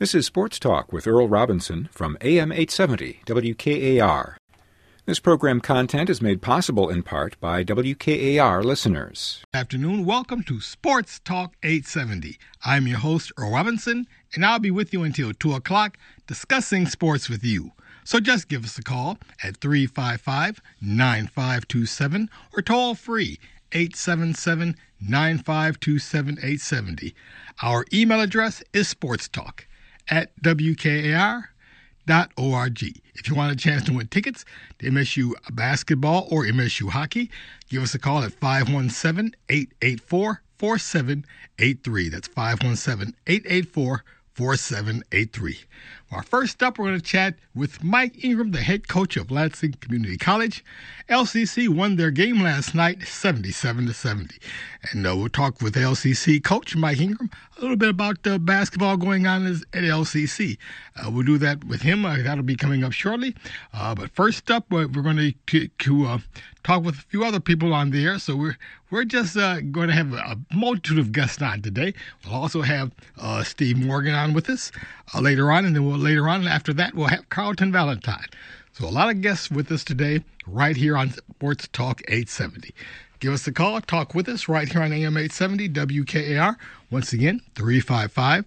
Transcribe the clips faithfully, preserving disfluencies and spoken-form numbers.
This is Sports Talk with Earl Robinson from A M eight seventy W K A R. This program content is made possible in part by W K A R listeners. Good afternoon. Welcome to Sports Talk eight seventy. I'm your host, Earl Robinson, and I'll be with you until two o'clock discussing sports with you. So just give us a call at three five five, nine five two seven or toll free eight seven seven, nine five two seven, eight seven zero. Our email address is sportstalk at W K A R dot org. If you want a chance to win tickets to M S U basketball or M S U hockey, give us a call at five one seven, eight eight four, four seven eight three. That's five one seven, eight eight four, four seven eight three. Well, first up, we're going to chat with Mike Ingram, the head coach of Lansing Community College. L C C won their game last night, seventy-seven to seventy. And uh, we'll talk with L C C coach Mike Ingram a little bit about uh, basketball going on at L C C. Uh, we'll do that with him. Uh, that'll be coming up shortly. Uh, but first up, we're, we're going to, to uh, talk with a few other people on the air. So we're we're just uh, going to have a multitude of guests on today. We'll also have uh, Steve Morgan on with us uh, later on, and then we'll later on after that we'll have Carlton Valentine. So a lot of guests with us today right here on Sports Talk eight seventy. Give us a call, talk with us right here on A M eight seventy W K A R. Once again, three five five,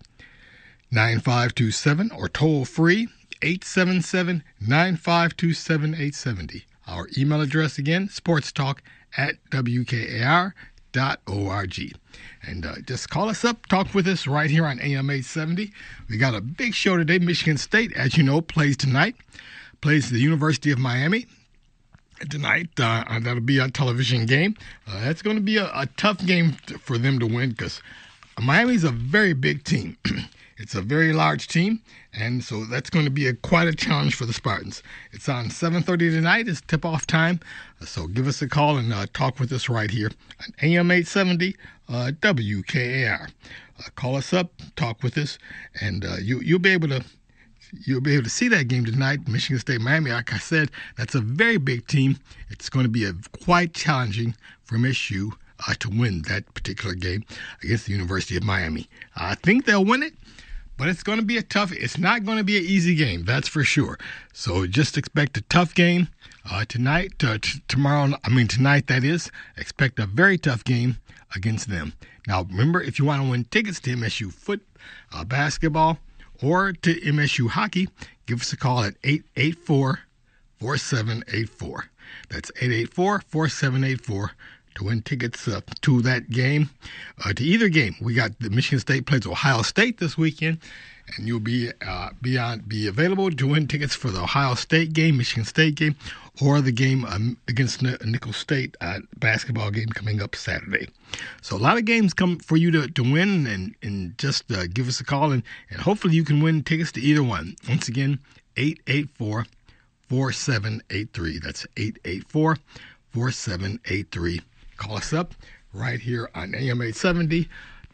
nine five two seven or toll free eight seven seven, nine five two seven, eight seven zero. Our email address again, sportstalk at W K A R dot org. And uh, just call us up, talk with us right here on A M eight seventy. We got a big show today. Michigan State, as you know, plays tonight, plays the University of Miami tonight. Uh, that'll be a television game. Uh, that's going to be a, a tough game for them to win because Miami's a very big team. It's a very large team, and so that's going to be a, quite a challenge for the Spartans. It's on seven thirty tonight. It's tip-off time, so give us a call and uh, talk with us right here on A M eight seventy uh, W K A R. Uh, call us up, talk with us, and uh, you, you'll be able to You'll be able to see that game tonight, Michigan State, Miami. Like I said, that's a very big team. It's going to be a, quite challenging for M S U uh, to win that particular game against the University of Miami. I think they'll win it, but it's going to be a tough. It's not going to be an easy game, that's for sure. So just expect a tough game uh, tonight, uh, t- tomorrow. I mean tonight, that is. Expect a very tough game against them. Now, remember, if you want to win tickets to M S U foot uh, basketball or to M S U hockey, give us a call at eight eight four, four seven eight four. That's eight eight four, four seven eight four to win tickets uh, to that game, uh, to either game. We got the Michigan State plays Ohio State this weekend, and you'll be uh, be on be available to win tickets for the Ohio State game, Michigan State game, or the game um, against N- Nicholls State uh, basketball game coming up Saturday. So a lot of games come for you to, to win, and, and just uh, give us a call, and, and hopefully you can win tickets to either one. Once again, eight eight four, four seven eight three. That's eight eight four, four seven eight three. Call us up right here on A M eight seventy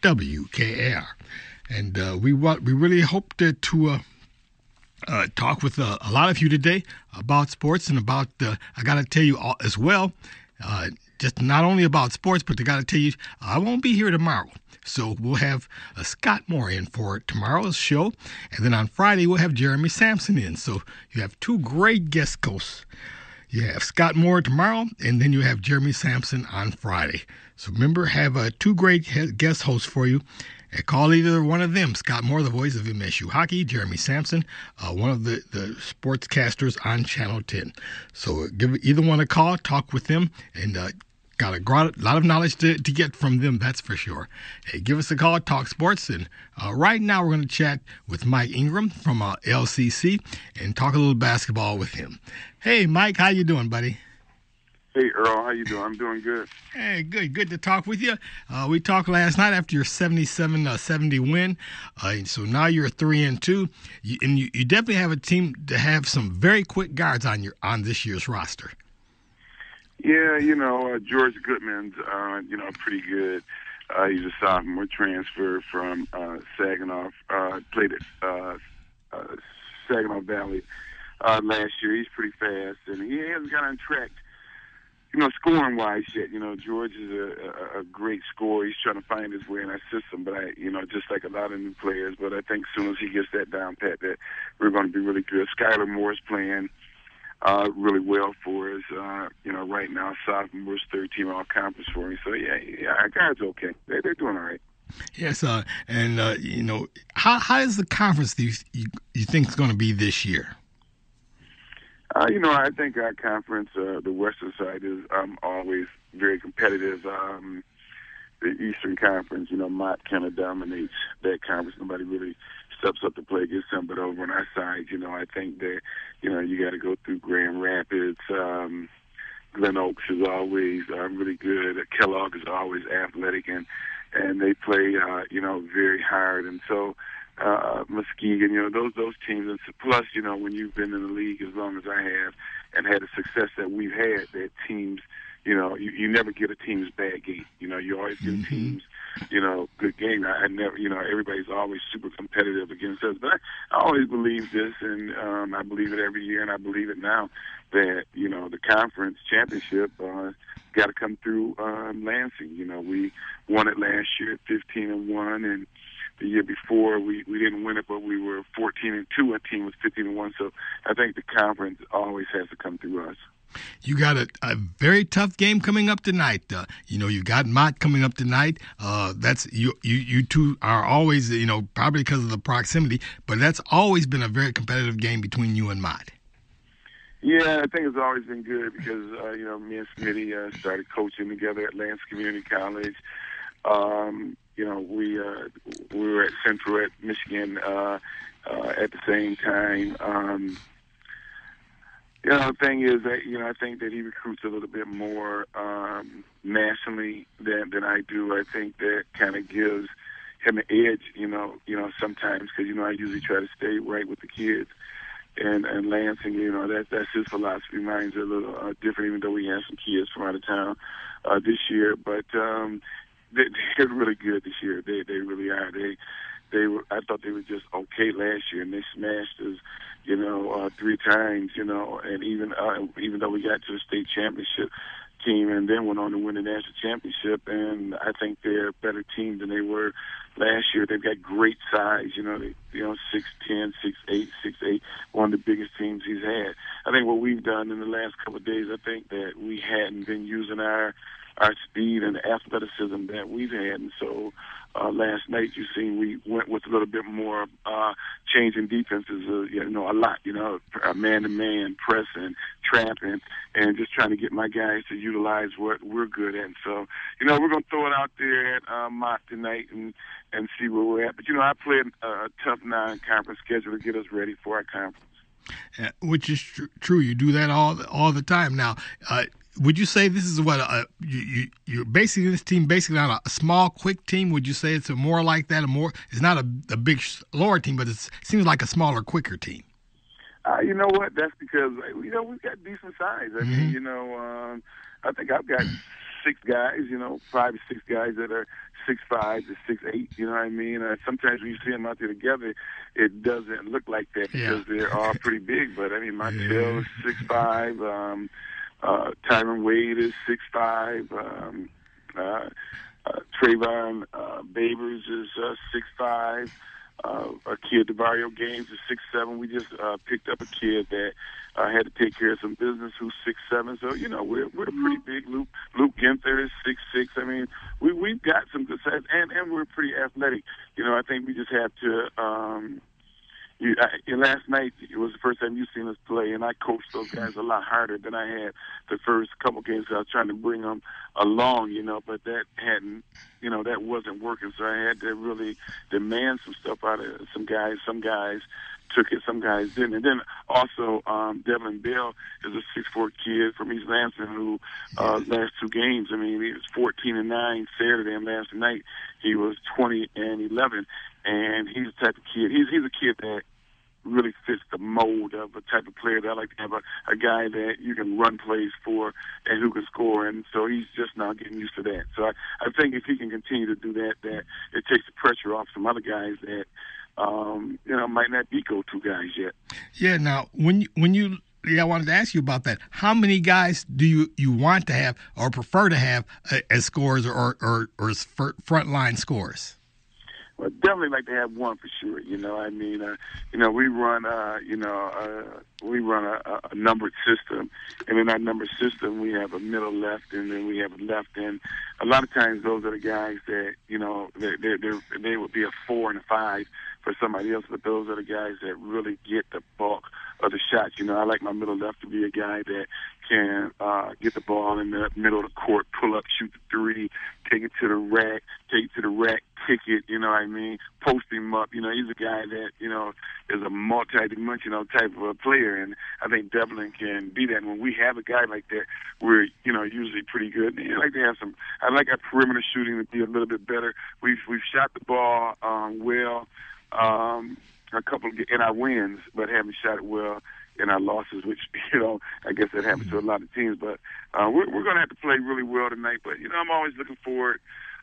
W K A R. And uh, we want, we really hope to, to uh, uh, talk with uh, a lot of you today about sports and about, uh, I got to tell you all, as well, uh, just not only about sports, but I got to tell you, I won't be here tomorrow. So we'll have uh, Scott Moore in for tomorrow's show. And then on Friday, we'll have Jeremy Sampson in. So you have two great guest hosts. You have Scott Moore tomorrow, and then you have Jeremy Sampson on Friday. So remember, have uh, two great he- guest hosts for you. And call either one of them, Scott Moore, the voice of M S U Hockey, Jeremy Sampson, uh, one of the, the sportscasters on Channel ten. So uh, give either one a call, talk with them, and uh, got a gro- lot of knowledge to, to get from them, that's for sure. Hey, give us a call, talk sports, and uh, right now we're going to chat with Mike Ingram from uh, L C C and talk a little basketball with him. Hey, Mike, how you doing, buddy? Hey, Earl, how you doing? I'm doing good. Hey, good. Good to talk with you. Uh, we talked last night after your seventy-seven seventy win. Uh, so now you're three and two, you, and you, you definitely have a team to have some very quick guards on your on this year's roster. Yeah, you know, uh, George Goodman's, uh, you know, pretty good. Uh, he's a sophomore transfer from uh, Saginaw. Uh, played at uh, uh, Saginaw Valley uh, last year. He's pretty fast, and he hasn't got on track you know, scoring-wise yet. You know, George is a, a, a great scorer. He's trying to find his way in our system, but, I, you know, just like a lot of new players. But I think as soon as he gets that down pat, that we're going to be really good. Skylar Moore's playing uh, really well for us. Uh, you know, right now, Sophomore's third team all-conference for me. So, yeah, yeah, our guys are okay. They, they're doing all right. Yes, uh, and, uh, you know, how how is the conference do you, you, you think is going to be this year? Uh, you know, I think our conference, uh, the Western side, is um, always very competitive. Um, the Eastern Conference, you know, Mott kind of dominates that conference. Nobody really steps up to play against them. But over on our side, you know, I think that, you know, you got to go through Grand Rapids. Um, Glen Oaks is always uh, really good. Kellogg is always athletic, and and they play, uh, you know, very hard. And so, uh, Muskegon, you know, those those teams. And plus, you know, when you've been in the league as long as I have and had the success that we've had, that teams, you know, you, you never get a team's bad game. You know, you always get Mm-hmm. teams, you know, good game. I, I never, you know, everybody's always super competitive against us. But I, I always believe this, and um, I believe it every year, and I believe it now, that, you know, the conference championship uh, got to come through um, Lansing. You know, we won it last year at fifteen and one, and the year before we, we didn't win it, but we were fourteen and two. Our team was fifteen and one. So I think the conference always has to come through us. You got a, a very tough game coming up tonight. Uh, you know, you got Mott coming up tonight. Uh, that's you, you. You two are always, you know, probably because of the proximity, but that's always been a very competitive game between you and Mott. Yeah, I think it's always been good because uh, you know, me and Smitty uh, started coaching together at Lance Community College. Um, you know, we uh, we were at Central at Michigan uh, uh, at the same time. Um, You know, the thing is that, you know, I think that he recruits a little bit more um, nationally than than I do. I think that kind of gives him an edge, you know, you know, sometimes because, you know, I usually try to stay right with the kids. And, and Lansing, you know, that, that's his philosophy. Mine's a little uh, different, even though we have some kids from out of town uh, this year. But um, they, they're really good this year. They they really are. They they were. I thought they were just okay last year, and they smashed us, you know, uh, three times, you know, and even uh, even though we got to the state championship team and then went on to win the national championship, and I think they're a better team than they were last year. They've got great size, you know, they, you know, six ten, six eight, six eight, one of the biggest teams he's had. I think what we've done in the last couple of days, I think that we hadn't been using our our speed and athleticism that we've had, and so uh, last night you seen we went with a little bit more uh, change in defenses, uh, you know, a lot, you know, man-to-man, pressing, trapping, and just trying to get my guys to utilize what we're good at. And so, you know, we're going to throw it out there at uh, Mott tonight and, and see where we're at. But, you know, I played a tough non-conference schedule to get us ready for our conference. Uh, which is tr- true. You do that all all the time. Now, uh, would you say this is what uh, you, you you're basically this team basically not a small, quick team? Would you say it's a more like that? A more it's not a, a big lower team, but it seems like a smaller, quicker team. Uh, you know what? That's because you know we've got decent size. I Mm-hmm. mean, you know, um, I think I've got six guys. You know, five or six guys that are six five to six eight. You know what I mean? Uh, sometimes when you see them out there together, it doesn't look like that because Yeah. they're all pretty big. But I mean, Montel Yeah. is six five. Um, uh, Tyron Wade is six five. Um, uh, uh, Trayvon uh, Babers is uh, six five. Uh, a kid, DeVario Gaines, is six seven. We just uh, picked up a kid that uh, had to take care of some business who's six seven. So, you know, we're we're pretty big. Luke Luke Ginther is six six. I mean, we, we've got some good size, and, and we're pretty athletic. You know, I think we just have to um, – You, I, last night it was the first time you seen us play, and I coached those guys a lot harder than I had the first couple games. I was trying to bring them along, you know, but that hadn't, you know, that wasn't working. So I had to really demand some stuff out of some guys. Some guys took it, some guys didn't. And then also um, Devin Bell is a six four kid from East Lansing who uh, last two games, I mean, he was fourteen and nine Saturday, and last night he was twenty and eleven. And he's the type of kid, he's, he's a kid that really fits the mold of a type of player that I like to have, a, a guy that you can run plays for and who can score. And so he's just now getting used to that. So I, I think if he can continue to do that, that it takes the pressure off some other guys that, um, you know, might not be go-to guys yet. Yeah. Now, when you, when you yeah, I wanted to ask you about that. How many guys do you, you want to have or prefer to have uh, as scorers or, or, or as frontline scorers? Well, definitely like to have one for sure. You know, I mean, uh, you know, we run, uh, you know, uh, we run a, a numbered system, and in our numbered system, we have a middle left, and then we have a left. And a lot of times, those are the guys that, you know, they they they would be a four and a five for somebody else, but those are the guys that really get the bulk of the shots. You know, I like my middle left to be a guy that can uh, get the ball in the middle of the court, pull up, shoot the three, take it to the rack, take it to the rack, kick it, you know what I mean, post him up. You know, he's a guy that, you know, is a multi-dimensional type of a player, and I think Devlin can be that. And when we have a guy like that, we're, you know, usually pretty good. And I like to have some, I like our perimeter shooting to be a little bit better. We've, we've shot the ball um, well, um, a couple of, in our wins, but haven't shot it well in our losses, which, you know, I guess that happens to a lot of teams. But uh, we're, we're going to have to play really well tonight. But, you know, I'm always looking forward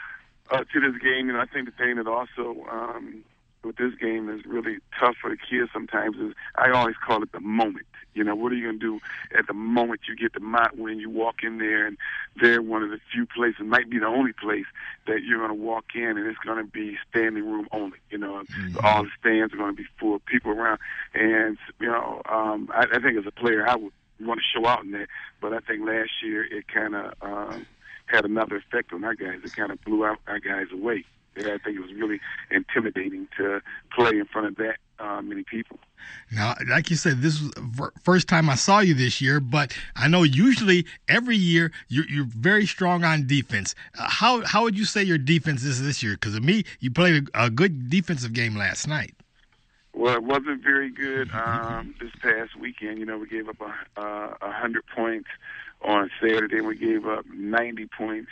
uh, to this game. And I think the thing that also um, with this game is really tough for the kids sometimes is I always call it the moment. You know, what are you going to do at the moment you get the Mott when you walk in there, and they're one of the few places, might be the only place that you're going to walk in, and it's going to be standing room only. You know, mm-hmm. All the stands are going to be full of people around. And, you know, um, I, I think as a player I would want to show out in that, but I think last year it kind of um, had another effect on our guys. It kind of blew out our guys away. And I think it was really intimidating to play in front of that uh, many people. Now, like you said, this was the first time I saw you this year, but I know usually every year you're, you're very strong on defense. Uh, how how would you say your defense is this year? Because of me, you played a, a good defensive game last night. Well, it wasn't very good um, this past weekend. You know, we gave up a, uh, one hundred points on Saturday, and we gave up ninety points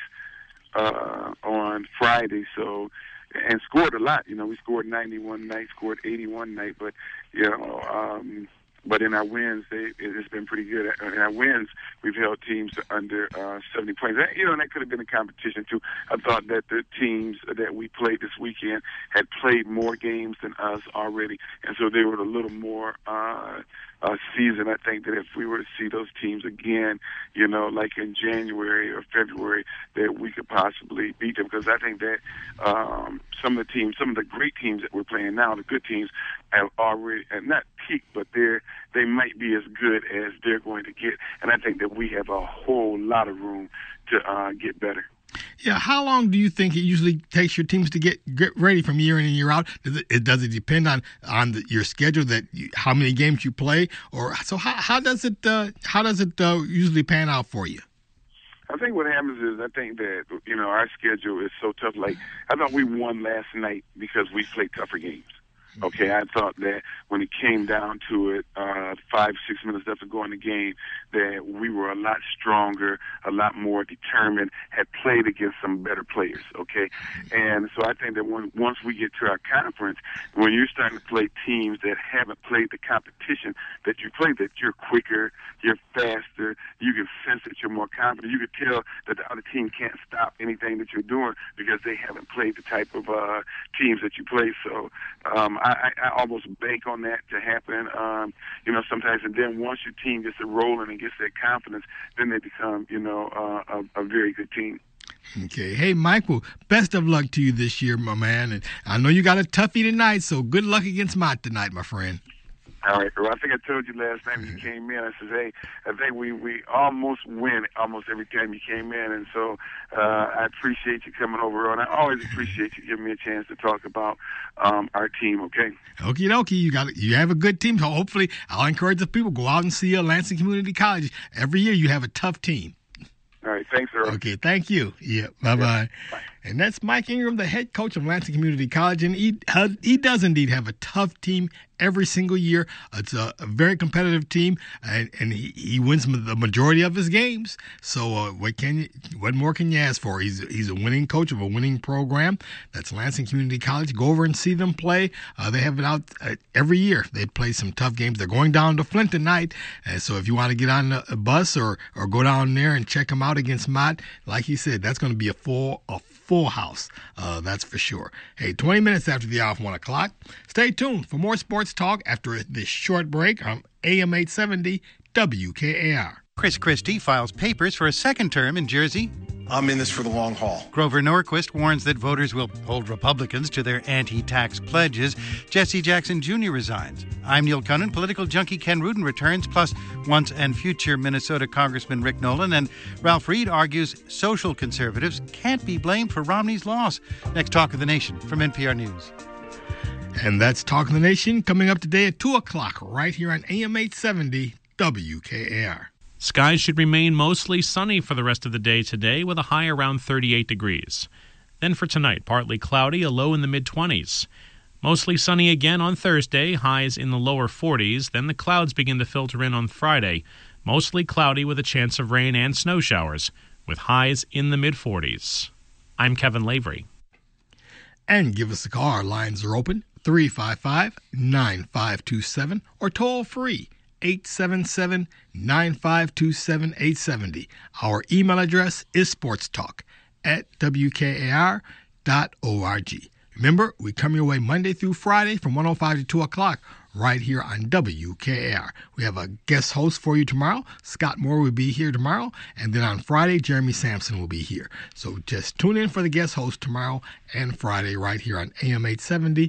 uh, on Friday. So, and scored a lot. You know, we scored ninety-one night, scored eighty-one night, but, you know, um, but in our wins, they, it's been pretty good. In our wins, we've held teams to under uh, seventy points. You know, and that could have been a competition, too. I thought that the teams that we played this weekend had played more games than us already, and so they were a little more uh, uh, seasoned. I think that if we were to see those teams again, you know, like in January or February, that we could possibly beat them, because I think that um, some of the teams, some of the great teams that we're playing now, the good teams, have already, and not peaked, but they're they might be as good as they're going to get. And I think that we have a whole lot of room to uh, get better. Yeah, how long do you think it usually takes your teams to get, get ready from year in and year out? Does it, does it depend on on the, your schedule, that you, how many games you play, or so? How, how does it uh, how does it uh, usually pan out for you? I think what happens is I think that, you know, our schedule is so tough. Like, I thought we won last night because we played tougher games. Okay, I thought that when it came down to it, uh, five, six minutes left to go in the game, that we were a lot stronger, a lot more determined, had played against some better players, okay? And so I think that when, once we get to our conference, when you're starting to play teams that haven't played the competition that you play, that you're quicker, you're faster, you can sense that you're more confident, you can tell that the other team can't stop anything that you're doing because they haven't played the type of uh, teams that you play. So um, I, I almost bank on that to happen, um, you know, sometimes. And then once your team gets it rolling and gets that confidence, then they become, you know, uh, a, a very good team. Okay. Hey, Michael, best of luck to you this year, my man. And I know you got a toughie tonight, so good luck against Mott tonight, my friend. All right. Well, I think I told you last night when you came in, I said, hey, I think we, we almost win almost every time you came in. And so uh, I appreciate you coming over, and I always appreciate you giving me a chance to talk about um, our team, okay? Okie dokie. You got you have a good team. So hopefully I'll encourage the people, go out and see uh, Lansing Community College. Every year you have a tough team. All right. Thanks, Earl. Okay. Thank you. Yeah. Bye-bye. Yeah, bye. And that's Mike Ingram, the head coach of Lansing Community College. And he, he does indeed have a tough team every single year. It's a, a very competitive team, and, and he, he wins the majority of his games. So uh, what can you, what more can you ask for? He's he's a winning coach of a winning program. That's Lansing Community College. Go over and see them play. Uh, they have it out uh, every year. They play some tough games. They're going down to Flint tonight. And so if you want to get on a bus or, or go down there and check them out against Mott, like he said, that's going to be a full a full house. Uh, that's for sure. Hey, twenty minutes after the hour of one o'clock. Stay tuned for more sports talk after this short break on A M eight seventy W K A R. Chris Christie files papers for a second term in Jersey. I'm in this for the long haul. Grover Norquist warns that voters will hold Republicans to their anti-tax pledges. Jesse Jackson Junior resigns. I'm Neil Cunnin. Political junkie Ken Rudin returns, plus once and future Minnesota Congressman Rick Nolan. And Ralph Reed argues social conservatives can't be blamed for Romney's loss. Next Talk of the Nation from N P R News. And that's Talk of the Nation coming up today at two o'clock right here on A M eight seventy W K A R. Skies should remain mostly sunny for the rest of the day today with a high around thirty-eight degrees. Then for tonight, partly cloudy, a low in the mid-twenties. Mostly sunny again on Thursday, highs in the lower forties. Then the clouds begin to filter in on Friday. Mostly cloudy with a chance of rain and snow showers, with highs in the mid-forties. I'm Kevin Lavery. And give us a call. Our lines are open, three five five, nine five two seven, or toll free, eight seven seven, nine five two seven, eight seven zero. Our email address is sportstalk at W K A R dot org. Remember, we come your way Monday through Friday from one oh five to two o'clock right here on W K A R. We have a guest host for you tomorrow. Scott Moore will be here tomorrow. And then on Friday, Jeremy Sampson will be here. So just tune in for the guest host tomorrow and Friday right here on A M eight seventy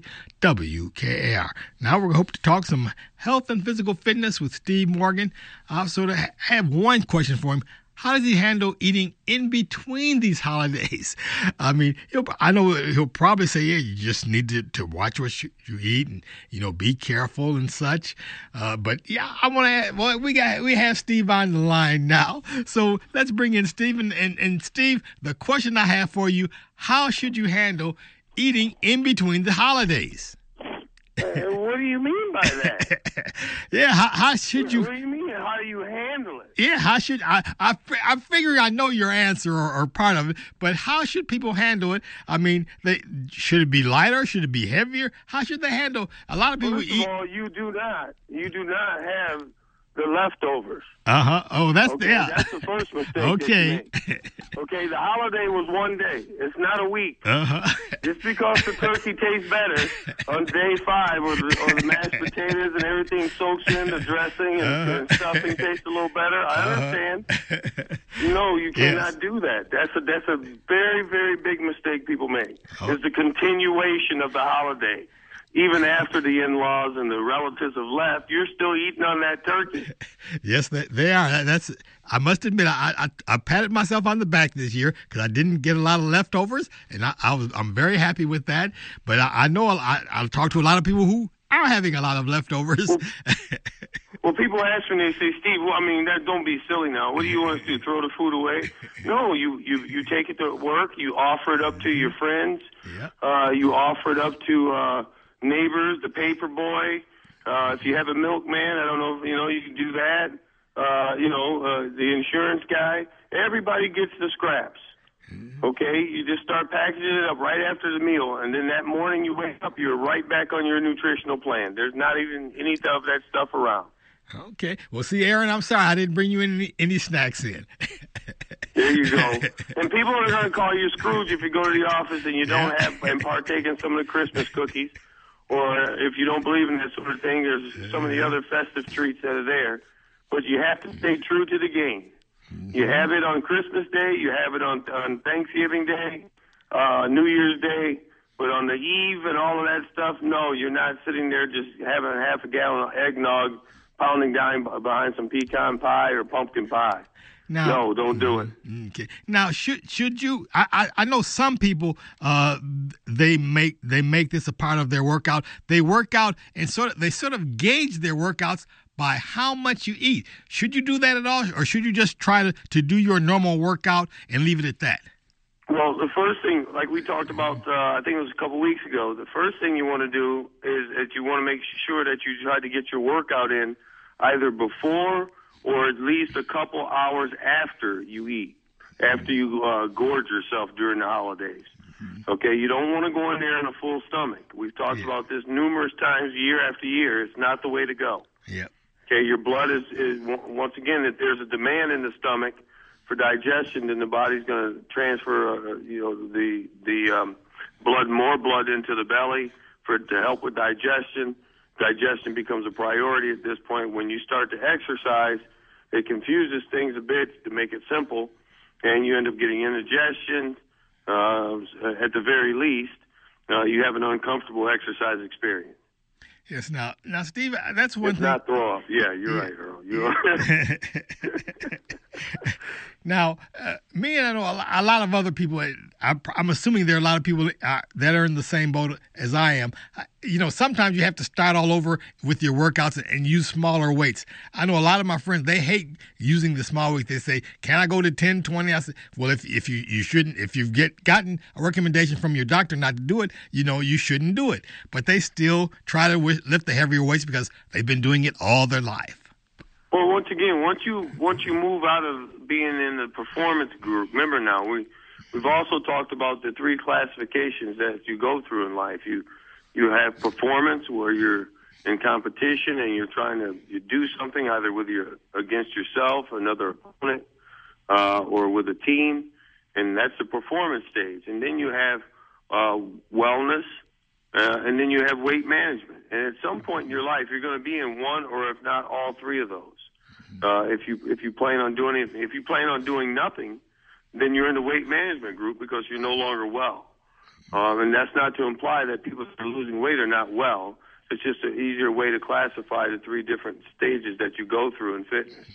W K A R. Now we're hope to talk some health and physical fitness with Steve Morgan. I also have one question for him. How does he handle eating in between these holidays? I mean, he'll, I know he'll probably say, yeah, you just need to, to watch what you, you eat and, you know, be careful and such. Uh, but, yeah, I want to well, we got we have Steve on the line now. So let's bring in Steve. And, and, and, Steve, the question I have for you, how should you handle eating in between the holidays? Uh, what do you mean by that? yeah, how, how should you... What do you mean? How do you handle it? Yeah, how should... I I, I figure I know your answer or, or part of it, but how should people handle it? I mean, they should it be lighter? Should it be heavier? How should they handle... A lot of people First eat... of all, you do not. You do not have the leftovers. Uh-huh. Oh, that's... Okay, yeah. that's the first mistake. Okay. Okay, the holiday was one day. It's not a week. Uh-huh. Just because the turkey tastes better on day five, or the, or the mashed potatoes and everything soaks in, the dressing and, uh-huh. and stuffing tastes a little better. I uh-huh. understand. No, you cannot yes. do that. That's a that's a very, very big mistake people make. Oh. It's the continuation of the holiday. Even after the in-laws and the relatives have left, you're still eating on that turkey. Yes, they, they are. That's. I must admit, I, I I patted myself on the back this year because I didn't get a lot of leftovers, and I, I was I'm very happy with that. But I, I know I I'll talk to a lot of people who are having a lot of leftovers. Well, well people ask me, they say, Steve, well, I mean, that don't be silly now. What do you want us to do? Throw the food away? No, you you you take it to work. You offer it up to your friends. Yeah. Uh, you offer it up to. Uh, neighbors, the paper boy, uh, if you have a milkman, I don't know if, you know, you can do that, uh, you know, uh, the insurance guy, everybody gets the scraps, okay? You just start packaging it up right after the meal, and then that morning you wake up, you're right back on your nutritional plan. There's not even any of that stuff around. Okay. Well, see, Aaron, I'm sorry I didn't bring you any, any snacks in. There you go. And people are going to call you Scrooge if you go to the office and you don't yeah. have and partake in some of the Christmas cookies. Or if you don't believe in that sort of thing, there's some of the other festive treats that are there. But you have to stay true to the game. You have it on Christmas Day. You have it on, on Thanksgiving Day, uh, New Year's Day. But on the eve and all of that stuff, no, you're not sitting there just having a half a gallon of eggnog, pounding down behind some pecan pie or pumpkin pie. Now, no, don't do it. Okay. Now, should should you? I, I, I know some people. Uh, they make they make this a part of their workout. They work out and sort of they sort of gauge their workouts by how much you eat. Should you do that at all, or should you just try to, to do your normal workout and leave it at that? Well, the first thing, like we talked about, uh, I think it was a couple weeks ago. The first thing you want to do is that you want to make sure that you try to get your workout in either before or at least a couple hours after you eat, after you uh, gorge yourself during the holidays. Mm-hmm. Okay, you don't want to go in there on a full stomach. We've talked yeah. about this numerous times year after year. It's not the way to go. Yep. Okay, your blood is, is once again, if there's a demand in the stomach for digestion, then the body's going to transfer, uh, you know, the the um, blood, more blood into the belly for to help with digestion. Digestion becomes a priority at this point. When you start to exercise, it confuses things a bit to make it simple, and you end up getting indigestion. Uh, at the very least, uh, you have an uncomfortable exercise experience. Yes, now, now, Steve, that's one it's thing. Not throw off. Yeah, you're yeah. right, Earl. You're right. Now, uh, me and I know a, a lot of other people. I, I'm assuming there are a lot of people uh, that are in the same boat as I am. Uh, you know, sometimes you have to start all over with your workouts and, and use smaller weights. I know a lot of my friends, they hate using the small weights. They say, "Can I go to ten, twenty?" I say, "Well, if if you, you shouldn't, if you've get gotten a recommendation from your doctor not to do it, you know, you shouldn't do it." But they still try to w- lift the heavier weights because they've been doing it all their life. Well, once again, once you once you move out of being in the performance group, remember now we we've also talked about the three classifications that you go through in life. You you have performance where you're in competition and you're trying to you do something either with your against yourself, another opponent, uh, or with a team, and that's the performance stage. And then you have uh, wellness, uh, and then you have weight management. And at some point in your life, you're going to be in one or if not all three of those. Uh, if you if you plan on doing anything, if you plan on doing nothing, then you're in the weight management group because you're no longer well. Um, and that's not to imply that people that are losing weight are not well. It's just an easier way to classify the three different stages that you go through in fitness.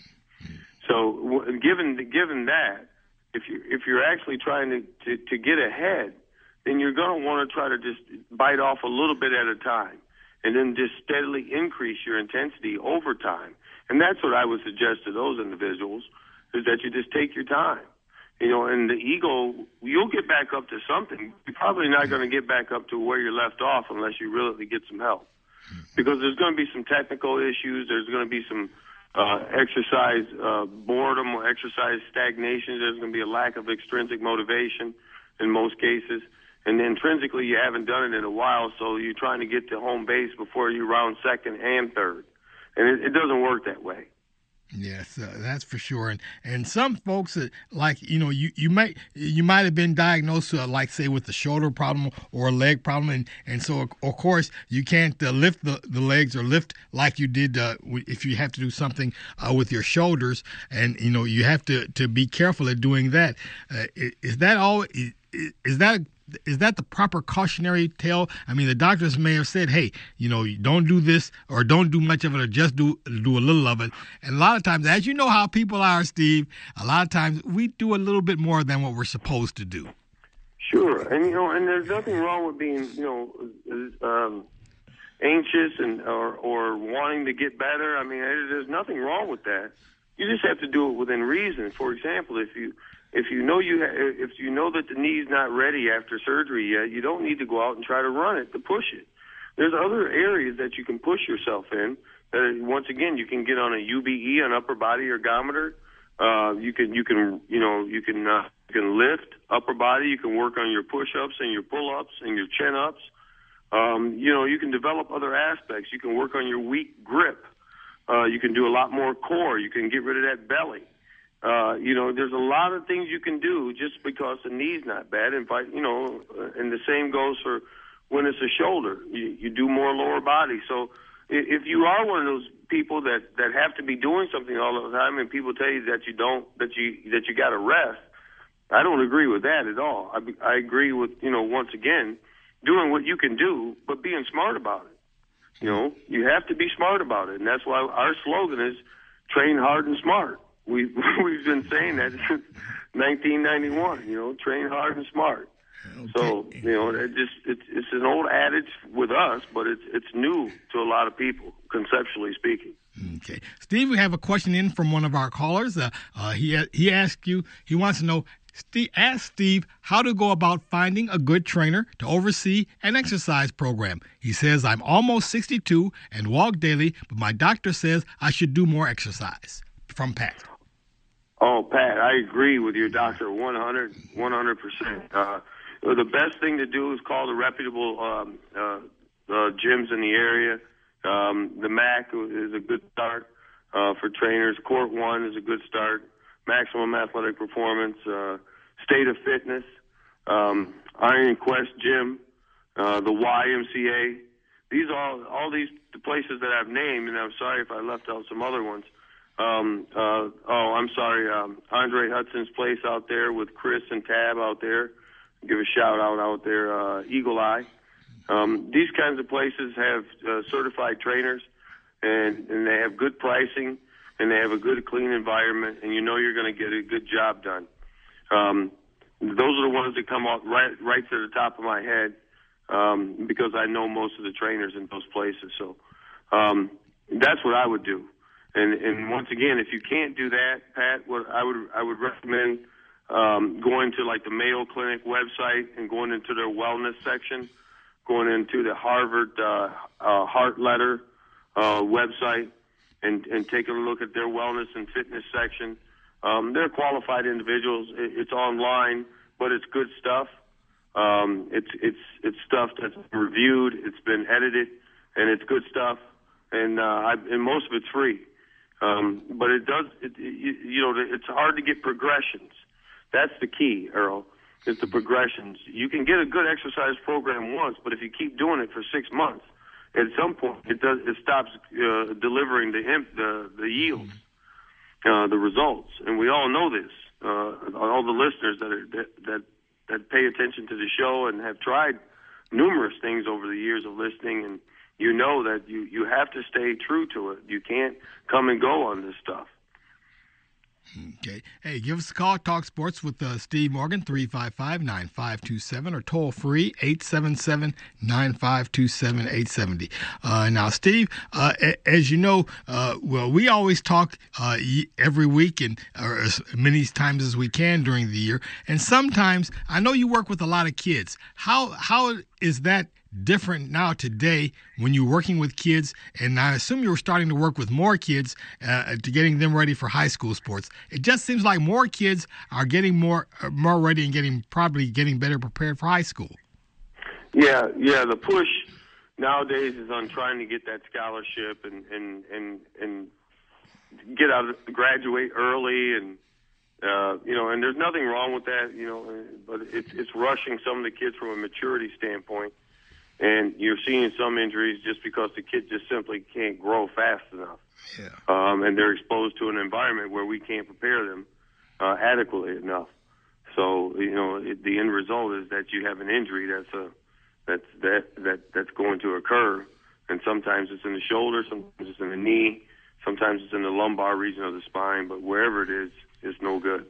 So, w- given given that, if you if you're actually trying to, to, to get ahead, then you're going to want to try to just bite off a little bit at a time, and then just steadily increase your intensity over time. And that's what I would suggest to those individuals, is that you just take your time. You know, and the ego, you'll get back up to something. You're probably not going to get back up to where you left off unless you really get some help. Because there's going to be some technical issues. There's going to be some uh, exercise uh, boredom or exercise stagnation. There's going to be a lack of extrinsic motivation in most cases. And intrinsically, you haven't done it in a while, so you're trying to get to home base before you round second and third. And it, it doesn't work that way. Yes, uh, that's for sure. And and some folks, uh, like, you know, you, you might you might have been diagnosed, uh, like, say, with a shoulder problem or a leg problem. And, and so, of course, you can't uh, lift the, the legs or lift like you did uh, if you have to do something uh, with your shoulders. And, you know, you have to, to be careful at doing that. Uh, is that all? Is, is that Is that the proper cautionary tale? I mean, the doctors may have said, hey, you know, don't do this or don't do much of it or just do do a little of it. And a lot of times, as you know how people are, Steve, a lot of times we do a little bit more than what we're supposed to do. Sure. And, you know, and there's nothing wrong with being, you know, um, anxious and or, or wanting to get better. I mean, there's nothing wrong with that. You just have to do it within reason. For example, if you If you know you ha- if you know that the knee's not ready after surgery yet, you don't need to go out and try to run it to push it. There's other areas that you can push yourself in. That once again, you can get on a U B E, an upper body ergometer. Uh, you can you can you know you can uh, you can lift upper body. You can work on your push-ups and your pull-ups and your chin-ups. Um, you know you can develop other aspects. You can work on your weak grip. Uh, you can do a lot more core. You can get rid of that belly. Uh, you know, there's a lot of things you can do just because the knee's not bad. And, you know, and the same goes for when it's a shoulder. You, you do more lower body. So if you are one of those people that, that have to be doing something all the time and people tell you that you don't, that you, that you got to rest, I don't agree with that at all. I, I agree with, you know, once again, doing what you can do, but being smart about it. You know, you have to be smart about it. And that's why our slogan is train hard and smart. We've, we've been saying that since nineteen ninety-one, you know, train hard and smart. Okay. So, you know, it just it's, it's an old adage with us, but it's it's new to a lot of people, conceptually speaking. Okay. Steve, we have a question in from one of our callers. Uh, uh, he he asked you, he wants to know, Steve, ask Steve how to go about finding a good trainer to oversee an exercise program. He says, I'm almost sixty-two and walk daily, but my doctor says I should do more exercise. From Pat. Oh, Pat, I agree with your doctor one hundred, one hundred percent. Uh, the best thing to do is call the reputable um, uh, uh, gyms in the area. Um, the M A C is a good start uh, for trainers. Court One is a good start. Maximum Athletic Performance, uh, State of Fitness, um, Iron Quest Gym, uh, the Y M C A. These are all, all these places that I've named, and I'm sorry if I left out some other ones. Um, uh, oh, I'm sorry, um, Andre Hudson's place out there with Chris and Tab out there. Give a shout out out there, uh, Eagle Eye. Um, these kinds of places have uh, certified trainers, and, and they have good pricing, and they have a good, clean environment, and you know you're going to get a good job done. Um, those are the ones that come out right, right to the top of my head, um, because I know most of the trainers in those places. So um, that's what I would do. And, and once again, if you can't do that, Pat, what I would I would recommend um, going to like the Mayo Clinic website and going into their wellness section, going into the Harvard uh, uh, Heart Letter uh, website, and, and taking a look at their wellness and fitness section. Um, they're qualified individuals. It, it's online, but it's good stuff. Um, it's it's it's stuff that's reviewed. It's been edited, and it's good stuff. And uh, I, and most of it's free. Um, but it does, it, it, you know, it's hard to get progressions. That's the key, Earl, is the progressions. You can get a good exercise program once, but if you keep doing it for six months, at some point it does, it stops uh, delivering the imp, the the yields, uh, the results, and we all know this. Uh, all the listeners that are that, that that pay attention to the show and have tried numerous things over the years of listening, and you know that you, you have to stay true to it. You can't come and go on this stuff. Okay. Hey, give us a call. Talk Sports with uh, Steve Morgan, three five five, nine five two seven, or toll free, eight seven seven, nine five two seven, eight seven zero. Uh, now, Steve, uh, a- as you know, uh, well, we always talk uh, every week and or as many times as we can during the year. And sometimes, I know you work with a lot of kids. How How is that different now today when you're working with kids, and I assume you're starting to work with more kids uh, to getting them ready for high school sports? It just seems like more kids are getting more uh, more ready and getting probably getting better prepared for high school. Yeah, yeah. The push nowadays is on trying to get that scholarship and and and, and get out, of, graduate early, and uh, you know, and there's nothing wrong with that, you know, but it's it's rushing some of the kids from a maturity standpoint. And you're seeing some injuries just because the kid just simply can't grow fast enough. Yeah. Um, and they're exposed to an environment where we can't prepare them uh, adequately enough. So, you know, it, the end result is that you have an injury that's a that's that that that's going to occur. And sometimes it's in the shoulder, sometimes it's in the knee, sometimes it's in the lumbar region of the spine. But wherever it is, it's no good.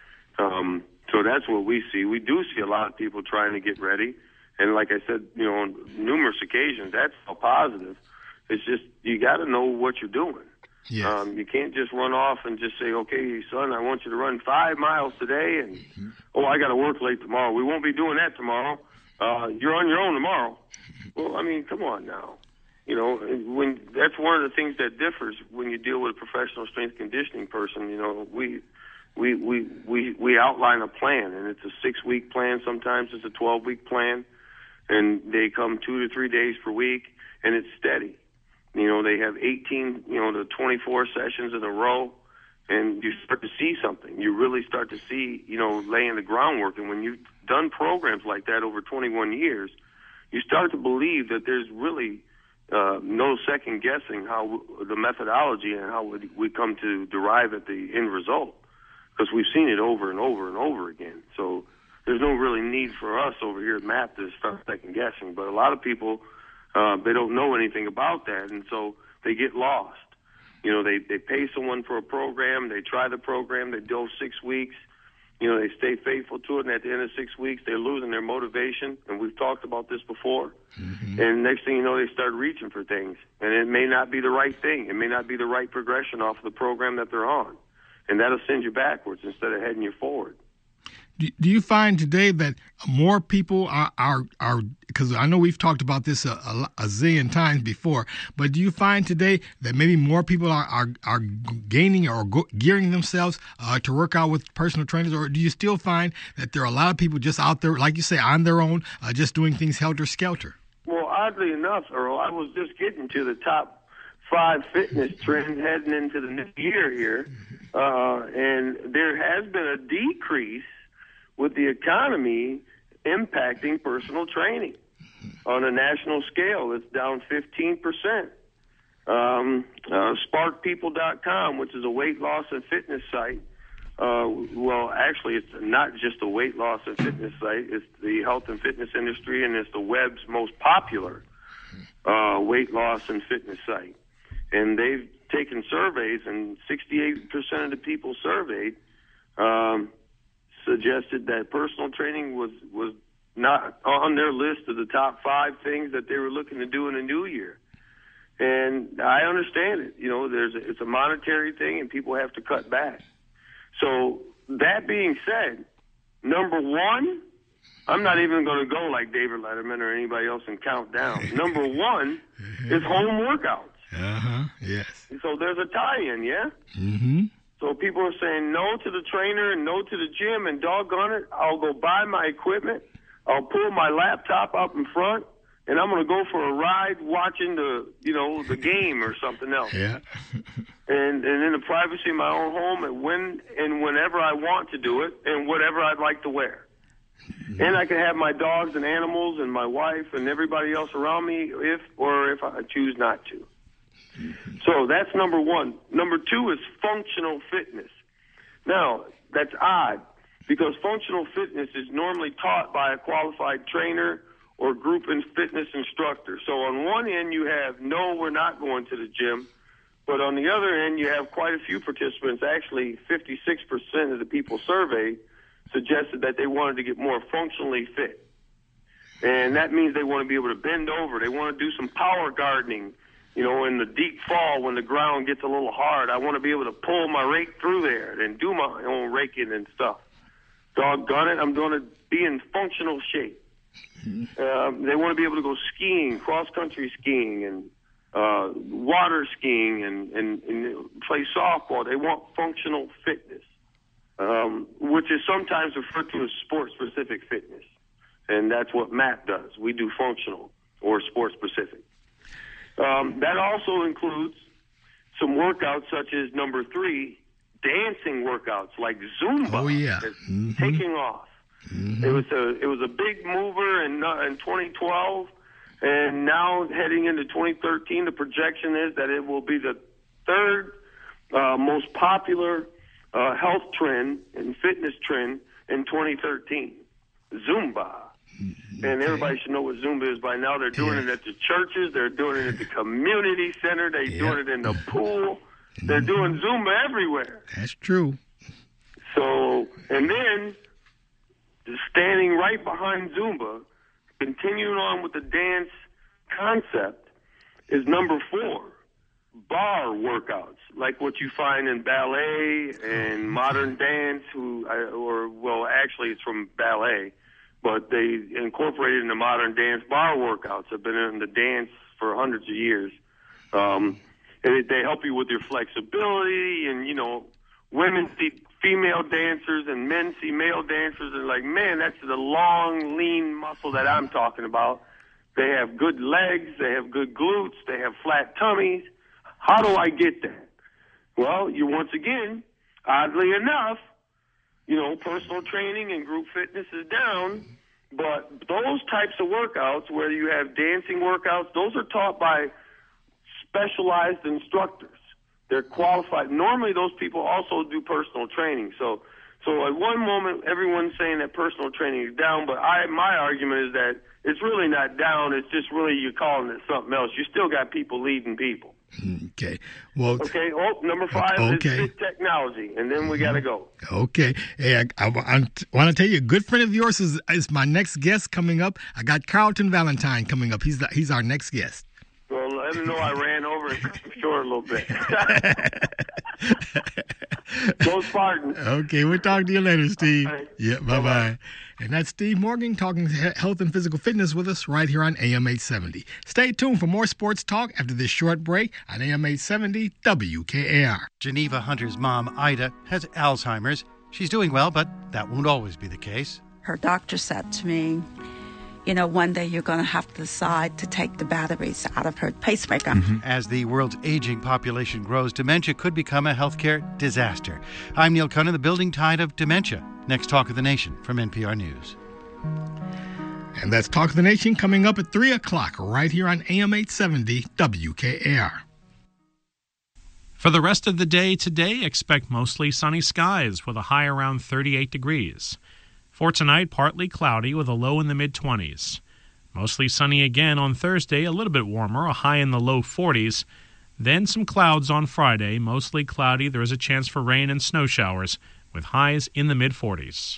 Um, so that's what we see. We do see a lot of people trying to get ready. And like I said, you know, on numerous occasions, that's all positive. It's just you got to know what you're doing. Yes. Um, you can't just run off and just say, okay, son, I want you to run five miles today, and, mm-hmm. oh, I got to work late tomorrow. We won't be doing that tomorrow. Uh, you're on your own tomorrow. Well, I mean, come on now. You know, when that's one of the things that differs when you deal with a professional strength conditioning person. You know, we we we we, we outline a plan, and it's a six-week plan. Sometimes it's a twelve-week plan. And they come two to three days per week, and it's steady. You know, they have eighteen, you know, the twenty-four sessions in a row, and you start to see something. You really start to see, you know, laying the groundwork. And when you've done programs like that over twenty-one years, you start to believe that there's really uh, no second guessing how the methodology and how we come to derive at the end result, because we've seen it over and over and over again. So there's no really need for us over here at M A P to start second guessing. But a lot of people, uh, they don't know anything about that, and so they get lost. You know, they, they pay someone for a program, they try the program, they go six weeks, you know, they stay faithful to it, and at the end of six weeks, they're losing their motivation, and we've talked about this before. Mm-hmm. And next thing you know, they start reaching for things, and it may not be the right thing. It may not be the right progression off of the program that they're on, and that'll send you backwards instead of heading you forward. Do, do you find today that more people are, are, are because I know we've talked about this a, a, a zillion times before, but do you find today that maybe more people are, are, are gaining or go, gearing themselves uh, to work out with personal trainers, or do you still find that there are a lot of people just out there, like you say, on their own, uh, just doing things helter-skelter? Well, oddly enough, Earl, I was just getting to the top five fitness trends heading into the new year here, uh, and there has been a decrease with the economy impacting personal training on a national scale. It's down fifteen percent. Um, uh, spark people dot com, which is a weight loss and fitness site. Uh, well, actually, it's not just a weight loss and fitness site. It's the health and fitness industry, and it's the web's most popular uh, weight loss and fitness site. And they've taken surveys, and sixty-eight percent of the people surveyed um, suggested that personal training was, was not on their list of the top five things that they were looking to do in the new year. And I understand it. You know, there's a, it's a monetary thing, and people have to cut back. So that being said, number one, I'm not even going to go like David Letterman or anybody else and count down. Number one is home workouts. Uh-huh, yes. So there's a tie-in, yeah? Mm-hmm. So people are saying no to the trainer and no to the gym, and doggone it, I'll go buy my equipment, I'll pull my laptop up in front, and I'm going to go for a ride watching the, you know, the game or something else. Yeah. and and in the privacy of my own home, and when and whenever I want to do it, and whatever I'd like to wear. Mm-hmm. And I can have my dogs and animals and my wife and everybody else around me if or if I choose not to. Mm-hmm. So that's number one. Number two is functional fitness. Now, that's odd because functional fitness is normally taught by a qualified trainer or group and fitness instructor. So on one end, you have, no, we're not going to the gym. But on the other end, you have quite a few participants. Actually, fifty-six percent of the people surveyed suggested that they wanted to get more functionally fit. And that means they want to be able to bend over. They want to do some power gardening. You know, in the deep fall when the ground gets a little hard, I want to be able to pull my rake through there and do my own raking and stuff. Doggone it, I'm going to be in functional shape. Um, they want to be able to go skiing, cross-country skiing, and uh, water skiing, and, and, and play softball. They want functional fitness, um, which is sometimes referred to as sport-specific fitness. And that's what MAP does. We do functional or sport-specific. Um, that also includes some workouts such as number three, dancing workouts like Zumba. Oh, yeah. That's mm-hmm. taking off. Mm-hmm. It was a it was a big mover in uh, in twenty twelve, and now heading into twenty thirteen, the projection is that it will be the third uh, most popular uh, health trend and fitness trend in twenty thirteen. Zumba. Okay. And everybody should know what Zumba is by now. They're doing yeah. it at the churches. They're doing it at the community center. They're yeah. doing it in the pool. They're mm-hmm. doing Zumba everywhere. That's true. So, and then standing right behind Zumba, continuing on with the dance concept, is number four, bar workouts, like what you find in ballet and modern dance, who, or, well, actually it's from ballet, but they incorporated in the modern dance bar workouts. Have been in the dance for hundreds of years. Um, and they help you with your flexibility, and, you know, women see female dancers and men see male dancers and like, man, that's the long, lean muscle that I'm talking about. They have good legs. They have good glutes. They have flat tummies. How do I get that? Well, you once again, oddly enough, you know, personal training and group fitness is down, but those types of workouts where you have dancing workouts, those are taught by specialized instructors. They're qualified. Normally those people also do personal training. So so at one moment everyone's saying that personal training is down, but I my argument is that it's really not down. It's just really you're calling it something else. You still got people leading people. Okay. Well. Okay. Oh, number five okay. is technology, and then we got to go. Okay. Hey, I, I, I want to tell you, a good friend of yours is is my next guest coming up. I got Carlton Valentine coming up. He's the, he's our next guest. Well, let him know I ran over and cut him short a little bit. Go Spartans. Okay, we'll talk to you later, Steve. Right. Yeah, bye-bye. Bye-bye. And that's Steve Morgan talking health and physical fitness with us right here on A M eight seventy. Stay tuned for more sports talk after this short break on A M eight seventy W K A R. Geneva Hunter's mom, Ida, has Alzheimer's. She's doing well, but that won't always be the case. Her doctor said to me, you know, one day you're going to have to decide to take the batteries out of her pacemaker. Mm-hmm. As the world's aging population grows, dementia could become a healthcare disaster. I'm Neil Cunnin, the building tide of dementia. Next Talk of the Nation from N P R News. And that's Talk of the Nation coming up at three o'clock right here on A M eight seventy W K A R. For the rest of the day today, expect mostly sunny skies with a high around thirty-eight degrees. For tonight, partly cloudy with a low in the mid-twenties. Mostly sunny again on Thursday, a little bit warmer, a high in the low forties. Then some clouds on Friday, mostly cloudy. There is a chance for rain and snow showers with highs in the mid-forties.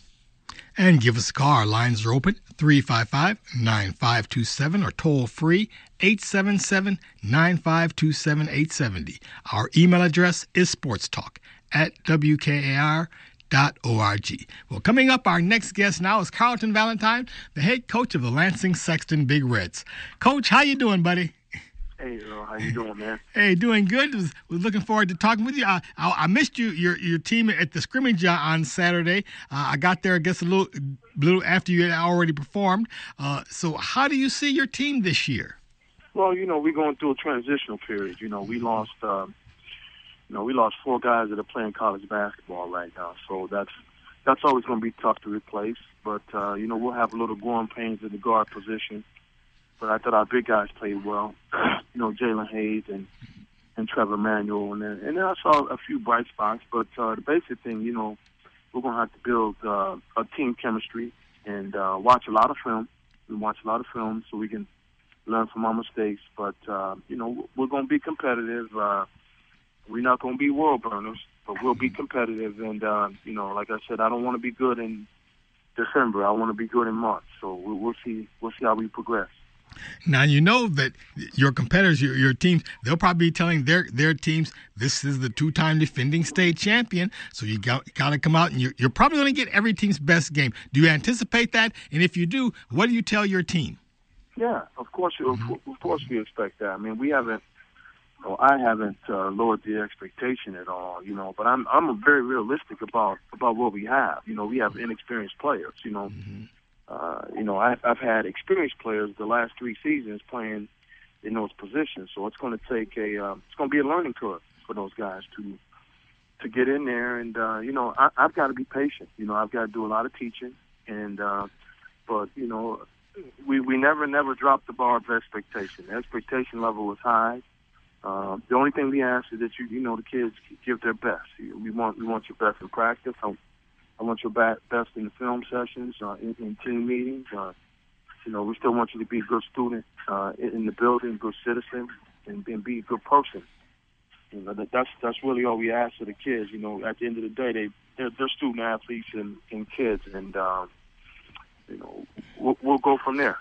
And give us a call. Our lines are open, three five five, nine five two seven, or toll free, eight seven seven, nine five two seven, eight seven zero. Our email address is sportstalk at W K A R dot org. Well, coming up, our next guest now is Carlton Valentine, the head coach of the Lansing Sexton Big Reds. Coach, how you doing, buddy? Hey, Earl, how you doing, man? Hey, doing good. Was, was looking forward to talking with you. I, I, I missed you, your your team at the scrimmage uh, on Saturday. Uh, I got there, I guess, a little, little after you had already performed. Uh, so how do you see your team this year? Well, you know, we're going through a transitional period. You know, we lost, um, you know, we lost four guys that are playing college basketball right now. So that's that's always going to be tough to replace. But uh, you know, we'll have a little growing pains in the guard position. But I thought our big guys played well. You know, Jalen Hayes and, and Trevor Manuel. And then, and then I saw a few bright spots. But uh, the basic thing, you know, we're going to have to build uh, a team chemistry and uh, watch a lot of film. We watch a lot of film so we can learn from our mistakes. But, uh, you know, we're going to be competitive. Uh, we're not going to be world burners, but we'll be competitive. And, uh, you know, like I said, I don't want to be good in December. I want to be good in March. So we'll, we'll see. We'll see how we progress. Now, you know that your competitors, your, your teams, they'll probably be telling their, their teams, this is the two-time defending state champion, so you got, got to come out, and you're, you're probably going to get every team's best game. Do you anticipate that? And if you do, what do you tell your team? Yeah, of course, mm-hmm. of, of course we expect that. I mean, we haven't, well, I haven't uh, lowered the expectation at all, you know, but I'm I'm very realistic about, about what we have. You know, we have inexperienced players, you know. Mm-hmm. Uh, you know, I've, I've had experienced players the last three seasons playing in those positions, so it's going to take a, uh, it's going to be a learning curve for those guys to to get in there. And uh, you know, I, I've got to be patient. You know, I've got to do a lot of teaching, and uh, but you know, we we never never dropped the bar of expectation. The expectation level was high. Uh, the only thing we ask is that you you know the kids give their best. We want we want your best in practice. I, I want your best in the film sessions, uh, in, in team meetings. Uh, you know, we still want you to be a good student uh, in, in the building, good citizen, and, and be a good person. You know, that, that's that's really all we ask of the kids. You know, at the end of the day, they they're, they're student athletes and, and kids, and um, you know, we'll, we'll go from there.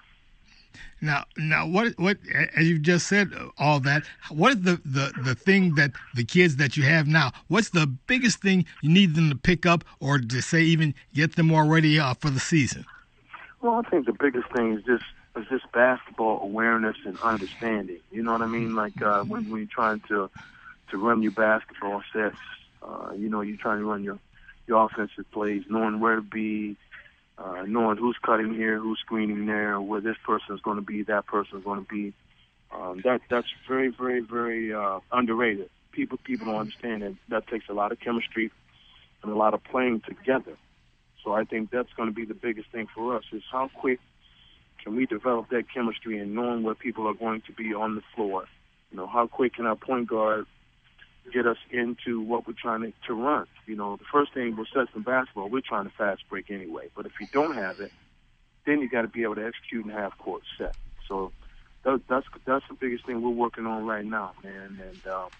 Now, now, what, what, as you just said, all that, what is the, the, the thing that the kids that you have now, what's the biggest thing you need them to pick up or to say even get them more ready uh, for the season? Well, I think the biggest thing is just, is just basketball awareness and understanding. You know what I mean? Like uh, when, when you're trying to, to run your basketball sets, uh, you know, you're trying to run your, your offensive plays, knowing where to be, Uh, knowing who's cutting here, who's screening there, where this person is going to be, that person is going to be. Um, that that's very, very, very uh, underrated. People people don't understand that that takes a lot of chemistry and a lot of playing together. So I think that's going to be the biggest thing for us is how quick can we develop that chemistry and knowing where people are going to be on the floor. You know, how quick can our point guard get us into what we're trying to, to run. You know, the first thing with sets in basketball, we're trying to fast break anyway. But if you don't have it, then you got to be able to execute and have court set. So that, that's that's the biggest thing we're working on right now, man. And um,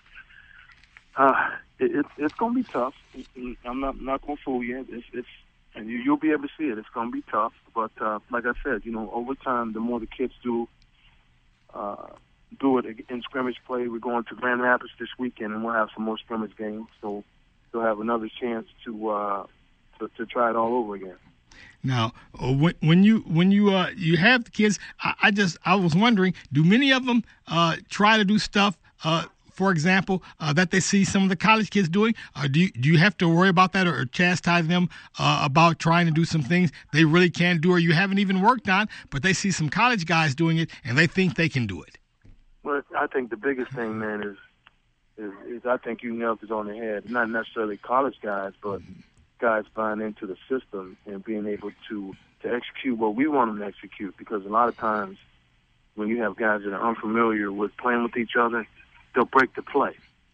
uh, it, it, it's going to be tough. I'm not not going to fool you. It's, it's and you, you'll be able to see it. It's going to be tough. But uh, like I said, you know, over time, the more the kids do. Uh, do it in scrimmage play. We're going to Grand Rapids this weekend, and we'll have some more scrimmage games. So they'll have another chance to uh, to, to try it all over again. Now, when, when you when you uh, you have the kids, I, I just I was wondering, do many of them uh, try to do stuff? Uh, for example, uh, that they see some of the college kids doing? Uh, do you, do you have to worry about that or, or chastise them uh, about trying to do some things they really can't do or you haven't even worked on, but they see some college guys doing it and they think they can do it? Well, I think the biggest thing, man, is, is is I think you nailed it on the head. Not necessarily college guys, but guys buying into the system and being able to, to execute what we want them to execute. Because a lot of times when you have guys that are unfamiliar with playing with each other, they'll break the play.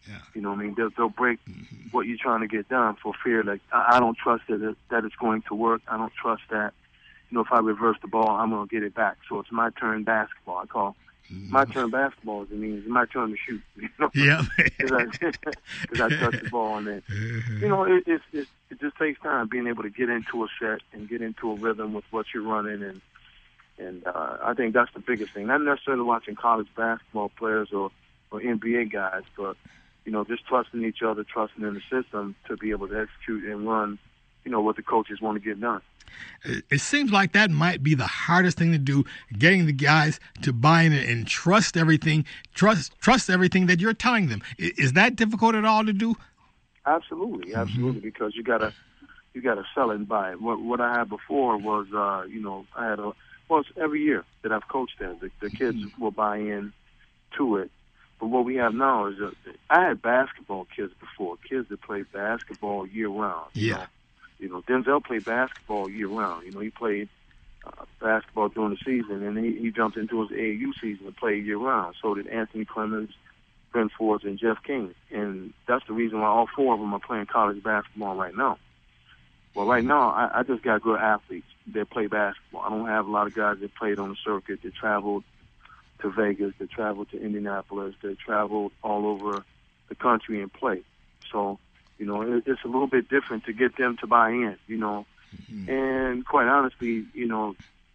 Yeah. You know what I mean? They'll, they'll break mm-hmm. what you're trying to get done for fear that I, I don't trust that it, that it's going to work. I don't trust that, you know, if I reverse the ball, I'm going to get it back. So it's my turn basketball. I call mm-hmm. my turn basketball. It means it's my turn to shoot. You know? Yeah. Because I, I touch the ball. And then, you know, it, it, it, it just takes time being able to get into a set and get into a rhythm with what you're running. And, and uh, I think that's the biggest thing. Not necessarily watching college basketball players or, or N B A guys, but, you know, just trusting each other, trusting in the system to be able to execute and run, you know, what the coaches want to get done. It seems like that might be the hardest thing to do, getting the guys to buy in and trust everything, trust trust everything that you're telling them. Is that difficult at all to do? Absolutely, absolutely, mm-hmm. because you gotta you gotta sell it and buy it. What what I had before was, uh, you know, I had a well, it's every year that I've coached there, the, the kids mm-hmm. will buy in to it. But what we have now is, a, I had basketball kids before, kids that play basketball year round. Yeah. Know? You know, Denzel played basketball year round. You know, he played uh, basketball during the season, and he, he jumped into his A A U season and played year round. So did Anthony Clemens, Ben Forbes, and Jeff King. And that's the reason why all four of them are playing college basketball right now. Well, right now, I, I just got good athletes that play basketball. I don't have a lot of guys that played on the circuit, that traveled to Vegas, that traveled to Indianapolis, that traveled all over the country and play. So, you know, it, it's a little bit different to get them to buy in, you know. Mm-hmm. And quite honestly, you know,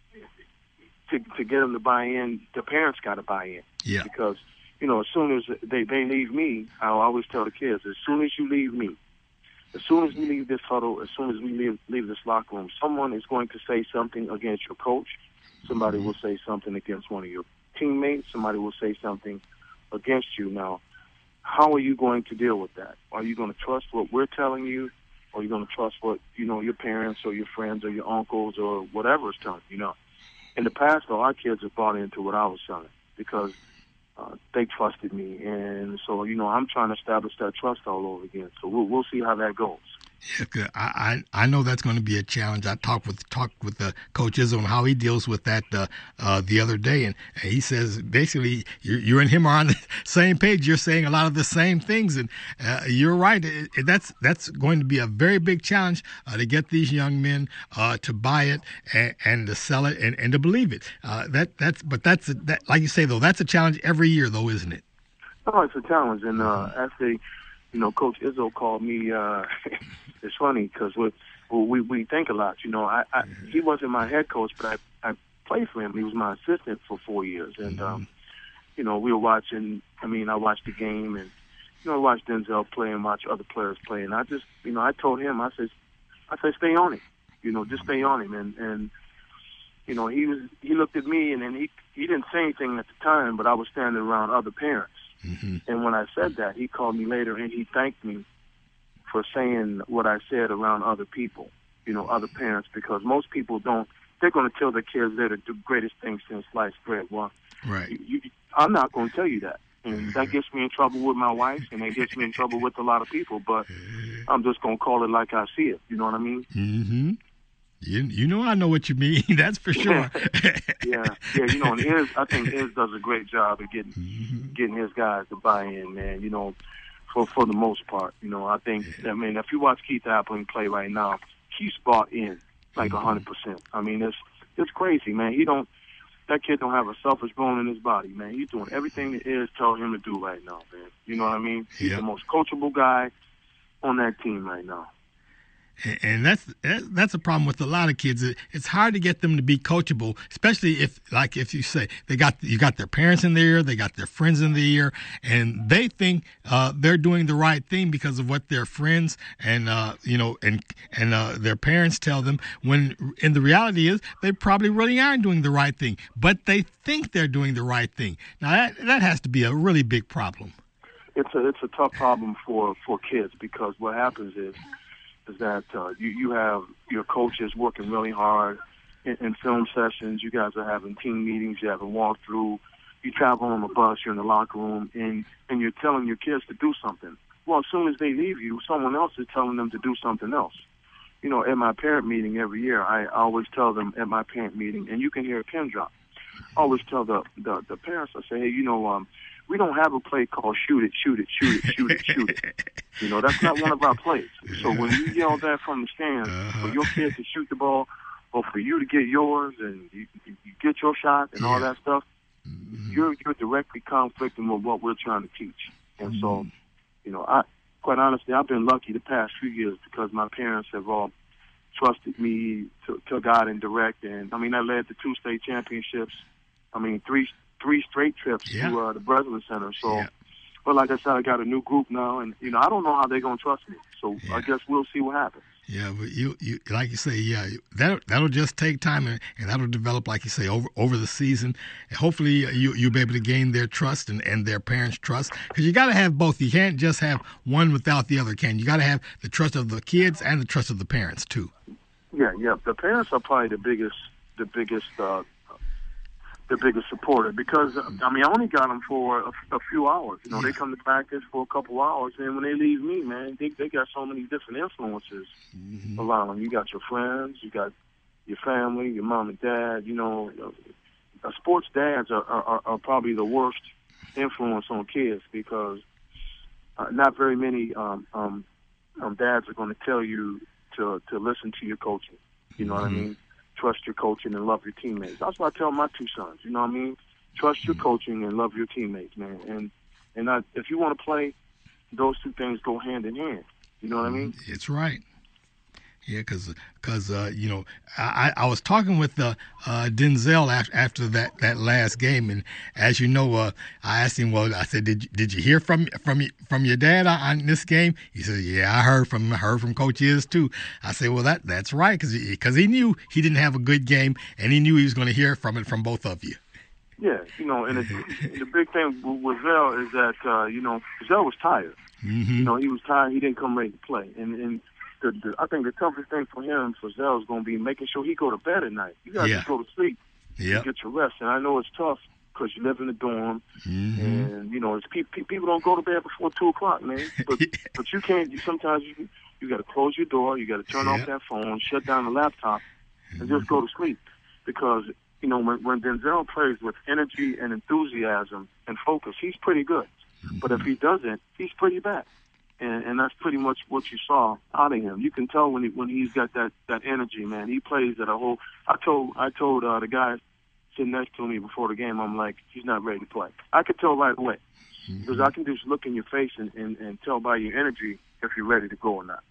to to get them to buy in, the parents got to buy in. Yeah. Because, you know, as soon as they, they leave me, I always tell the kids, as soon as you leave me, as soon as we leave this huddle, as soon as we leave, leave this locker room, someone is going to say something against your coach. Somebody mm-hmm. will say something against one of your teammates. Somebody will say something against you. Now, how are you going to deal with that? Are you going to trust what we're telling you, or are you going to trust what, you know, your parents or your friends or your uncles or whatever is telling you? You know, in the past, though, our kids have bought into what I was telling because uh, they trusted me, and so, you know, I'm trying to establish that trust all over again. So we'll we'll see how that goes. Yeah, good. I, I I know that's going to be a challenge. I talked with talked with the Coach Izzo on how he deals with that uh, uh, the other day, and, and he says basically you you and him are on the same page. You're saying a lot of the same things, and uh, you're right. It, it, that's that's going to be a very big challenge uh, to get these young men uh, to buy it and, and to sell it and, and to believe it. Uh, that that's but that's a, that like you say though, that's a challenge every year though, isn't it? Oh, it's a challenge, and uh, actually, you know, Coach Izzo called me. Uh, It's funny because we, we we think a lot. You know, I, I he wasn't my head coach, but I, I played for him. He was my assistant for four years, and um, you know, we were watching. I mean, I watched the game, and you know, I watched Denzel play and watch other players play, and I just, you know, I told him, I said, I said, stay on him. You know, just stay on him, and and you know, he was he looked at me, and then he he didn't say anything at the time, but I was standing around other parents, mm-hmm. and when I said that, he called me later and he thanked me for saying what I said around other people, you know, other parents, because most people don't, they're going to tell their kids they're the greatest thing since sliced bread. Well, right. you, you, I'm not going to tell you that. And that gets me in trouble with my wife, and that gets me in trouble with a lot of people, but I'm just going to call it like I see it. You know what I mean? Mm-hmm. You, you know I know what you mean. That's for sure. yeah, yeah. You know, and Iz, I think Iz does a great job of getting mm-hmm. getting his guys to buy in, man. You know, For for the most part, you know, I think, I mean, if you watch Keith Appling play right now, he's bought in like a hundred percent. I mean, it's it's crazy, man. He don't, that kid don't have a selfish bone in his body, man. He's doing everything that Iz tells him to do right now, man. You know what I mean? He's yep. the most coachable guy on that team right now. And that's that's a problem with a lot of kids. It's hard to get them to be coachable, especially if, like, if you say they got you got their parents in their ear, they got their friends in the ear, and they think uh, they're doing the right thing because of what their friends and uh, you know and and uh, their parents tell them. When in the reality is they probably really aren't doing the right thing, but they think they're doing the right thing. Now that that has to be a really big problem. It's a it's a tough problem for for kids because what happens is. is that uh, you, you have your coaches working really hard in, in film sessions. You guys are having team meetings. You have a walkthrough. You travel on the bus. You're in the locker room, and, and you're telling your kids to do something. Well, as soon as they leave you, someone else is telling them to do something else. You know, at my parent meeting every year, I always tell them at my parent meeting, and you can hear a pin drop. I always tell the, the, the parents, I say, hey, you know, um, we don't have a play called shoot it, shoot it, shoot it, shoot it, shoot it. You know, that's not one of our plays. So when you yell that from the stands uh-huh. for your kid to shoot the ball or for you to get yours and you, you, you get your shot and yeah. all that stuff, mm-hmm. you're you're directly conflicting with what we're trying to teach. And mm-hmm. so, you know, I quite honestly, I've been lucky the past few years because my parents have all trusted me to, to guide and direct. And, I mean, that led to two state championships. I mean, three three straight trips yeah. to uh, the Breslin Center. So, yeah. but like I said, I got a new group now, and, you know, I don't know how they're going to trust me. So yeah. I guess we'll see what happens. Yeah, but you, you like you say, yeah, that that'll just take time, and, and that'll develop, like you say, over over the season. And hopefully, you you'll be able to gain their trust and, and their parents' trust, because you got to have both. You can't just have one without the other. Can you got to have the trust of the kids and the trust of the parents too? Yeah, yeah. The parents are probably the biggest, the biggest, uh, the biggest supporter, because I mean, I only got them for a, a few hours. You know, yeah. they come to practice for a couple hours, and when they leave me, man, they they got so many different influences mm-hmm. around them. You got your friends, you got your family, your mom and dad. You know, uh, sports dads are, are are probably the worst influence on kids, because uh, not very many um, um, um, dads are going to tell you to to listen to your coaching. You know mm-hmm. what I mean? Trust your coaching and love your teammates. That's what I tell my two sons. You know what I mean? Trust your coaching and love your teammates, man. And and I, if you want to play, those two things go hand in hand. You know what I mean? It's right. Yeah, because because uh, you know, I, I was talking with uh, uh, Denzel after, after that, that last game, and as you know, uh, I asked him, well, I said, did you, did you hear from from from your dad on this game? He said, yeah, I heard from heard from Coach Iz too. I said, well, that that's right, because because he, he knew he didn't have a good game, and he knew he was going to hear from it from both of you. Yeah, you know, and it, the big thing with Zell is that uh, you know, Zell was tired. Mm-hmm. You know, he was tired. He didn't come ready to play, and and. The, the, I think the toughest thing for him, for Zell, is going to be making sure he go to bed at night. You got to yeah. go to sleep yeah. and get your rest. And I know it's tough because you live in the dorm, mm-hmm. and you know it's pe- pe- people don't go to bed before two o'clock, man. But but you can't. You, sometimes you you got to close your door. You got to turn yeah. off that phone, shut down the laptop, and mm-hmm. just go to sleep. Because you know when when Denzel plays with energy and enthusiasm and focus, he's pretty good. Mm-hmm. But if he doesn't, he's pretty bad. And, and that's pretty much what you saw out of him. You can tell when he when he's got that, that energy, man. He plays at a whole. I told I told uh, the guy sitting next to me before the game, I'm like, he's not ready to play. I could tell right away, because I can just look in your face and, and, and tell by your energy if you're ready to go or not.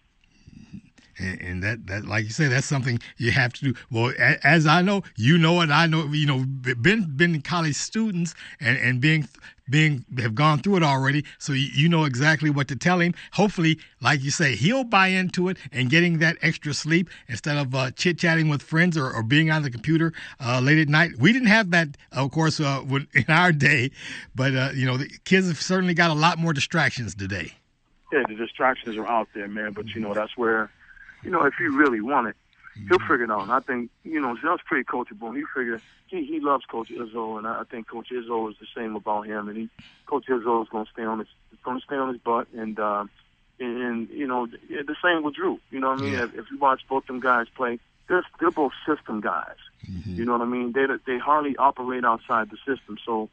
And, and that, that, like you say, that's something you have to do. Well, as I know, you know, and I know, you know, been been college students and, and being being have gone through it already, so you, you know exactly what to tell him. Hopefully, like you say, he'll buy into it and getting that extra sleep instead of uh, chit chatting with friends or, or being on the computer uh, late at night. We didn't have that, of course, uh, in our day, but uh, you know, the kids have certainly got a lot more distractions today. Yeah, the distractions are out there, man. But you know, that's where. You know, if he really want it, he'll figure it out. And I think, you know, Zell's pretty coachable. And he figure he, he loves Coach Izzo, and I think Coach Izzo is the same about him. And he, Coach Izzo is going to stay on his going to stay on his butt. And uh, and, and you know, the same with Drew. You know what I mean? Yeah. If, if you watch both them guys play, they're they're both system guys. Mm-hmm. You know what I mean? They they hardly operate outside the system. So.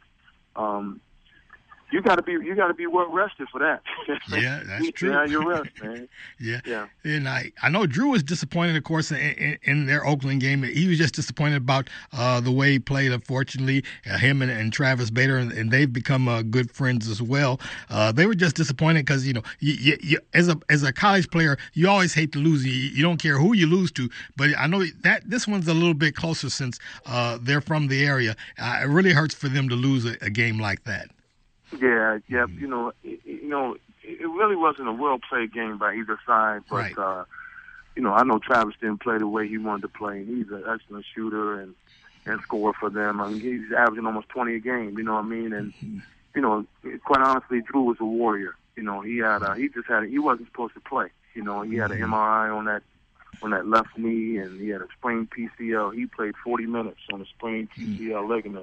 Um, You gotta be you gotta be well rested for that. Yeah, that's true. Yeah, you're rest, man. yeah, yeah. And I, I know Drew was disappointed, of course, in, in, in their Oakland game. He was just disappointed about uh, the way he played. Unfortunately, uh, him and, and Travis Bader, and, and they've become uh, good friends as well. Uh, they were just disappointed because you know, you, you, you, as a as a college player, you always hate to lose. You, you don't care who you lose to, but I know that this one's a little bit closer since uh, they're from the area. Uh, it really hurts for them to lose a, a game like that. Yeah, yeah, you know, it, you know, it really wasn't a well-played game by either side, but, right. uh, you know, I know Travis didn't play the way he wanted to play. He's an excellent shooter and, and scorer for them. I mean, he's averaging almost twenty a game, you know what I mean? And, mm-hmm. you know, quite honestly, Drew was a warrior. You know, he had, uh, he just had, he wasn't supposed to play. You know, he had an M R I on that, on that left knee, and he had a sprained P C L. He played forty minutes on a sprained P C L ligament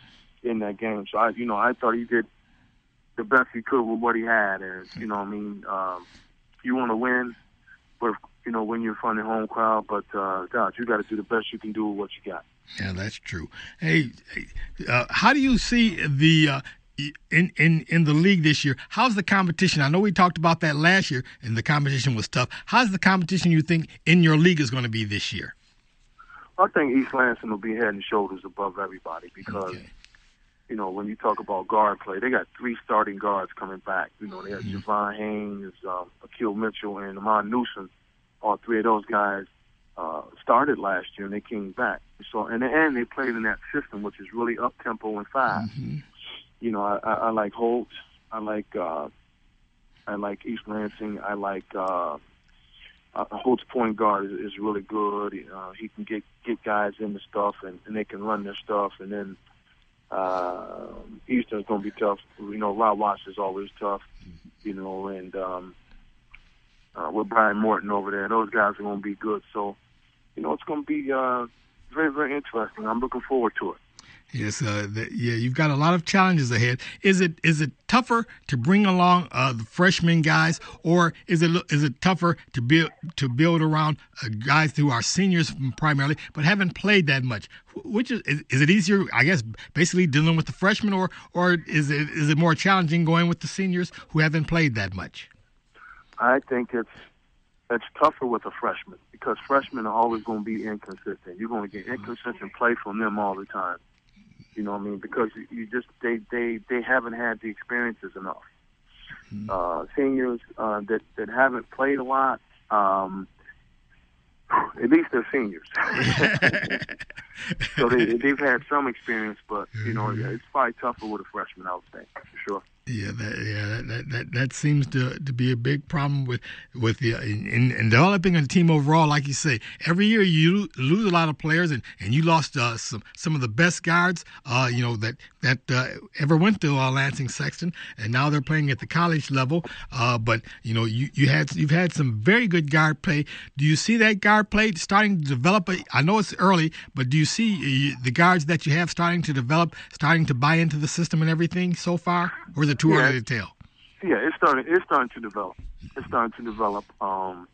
in that game. So, I, you know, I thought he did the best he could with what he had. And, you know what I mean, um, you want to win, but, you know, when you're in front of the home crowd, but, uh, God, you got to do the best you can do with what you got. Yeah, that's true. Hey, uh, how do you see the uh, in, in, in the league this year, how's the competition? I know we talked about that last year, and the competition was tough. How's the competition you think in your league is going to be this year? I think East Lansing will be head and shoulders above everybody because, okay. you know, when you talk about guard play, they got three starting guards coming back. You know, they have mm-hmm. Javon Haynes, um, Akil Mitchell, and Amon Newsom. All three of those guys uh, started last year, and they came back. So, and, and they played in that system, which is really up-tempo and fast. Mm-hmm. You know, I, I, I like Holtz. I like uh, I like East Lansing. I like uh, uh, Holtz point guard is, is really good. Uh, he can get, get guys into stuff, and, and they can run their stuff. And then uh, Eastern's going to be tough. You know, Rod Watts is always tough. You know, and um, uh, with Brian Morton over there, those guys are going to be good. So, you know, it's going to be uh, very, very interesting. I'm looking forward to it. Yes, uh, the, yeah, you've got a lot of challenges ahead. Is it is it tougher to bring along uh, the freshman guys, or is it is it tougher to build to build around uh, guys who are seniors primarily, but haven't played that much? Which is, is is it easier? I guess basically dealing with the freshmen, or or is it is it more challenging going with the seniors who haven't played that much? I think it's it's tougher with the freshmen because freshmen are always going to be inconsistent. You're going to get inconsistent play from them all the time. You know what I mean? Because you just they, they, they haven't had the experiences enough. Mm-hmm. Uh, seniors uh, that that haven't played a lot, um, at least they're seniors. So they they've had some experience, but you know it's probably tougher with a freshman, I would think, for sure. Yeah, that yeah that that, that seems to to be a big problem with with the in, in developing a team overall. Like you say, every year you lose a lot of players, and, and you lost uh, some some of the best guards, uh, you know that that uh, ever went to uh, Lansing Sexton, and now they're playing at the college level. Uh, but you know you you had you've had some very good guard play. Do you see that guard play starting to develop? I know it's early, but do you see the guards that you have starting to develop, starting to buy into the system and everything so far, or is it too yeah, early to tell? Yeah, it's starting. It's starting to develop. It's starting to develop. Um,